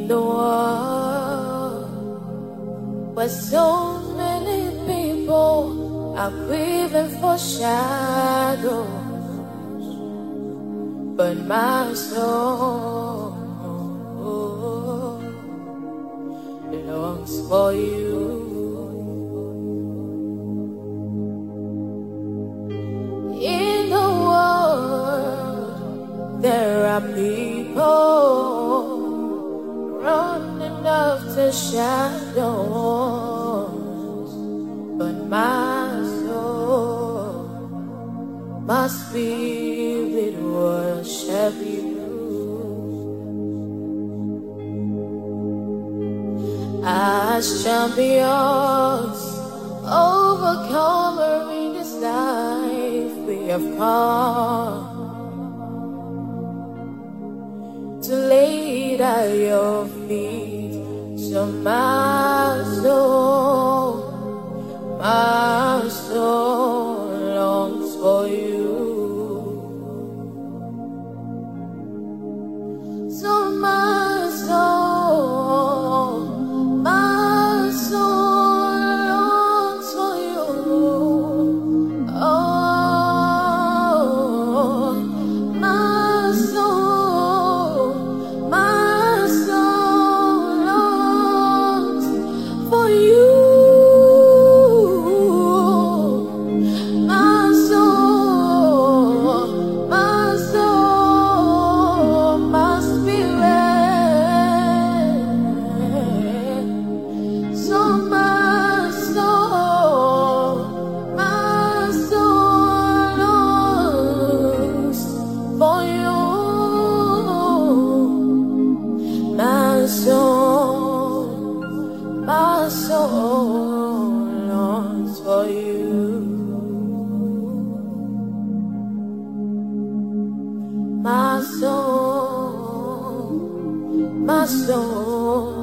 the world where so many people are grieving for shadows, but my soul longs for you. In the world there are people running after shadows, but my soul, my spirit worship you. As champions, overcomer in this life, we have come to lay it at your feet. So my soul longs for you. So my soul longs for you. Oh, my soul longs for you. My soul longs for you. My soul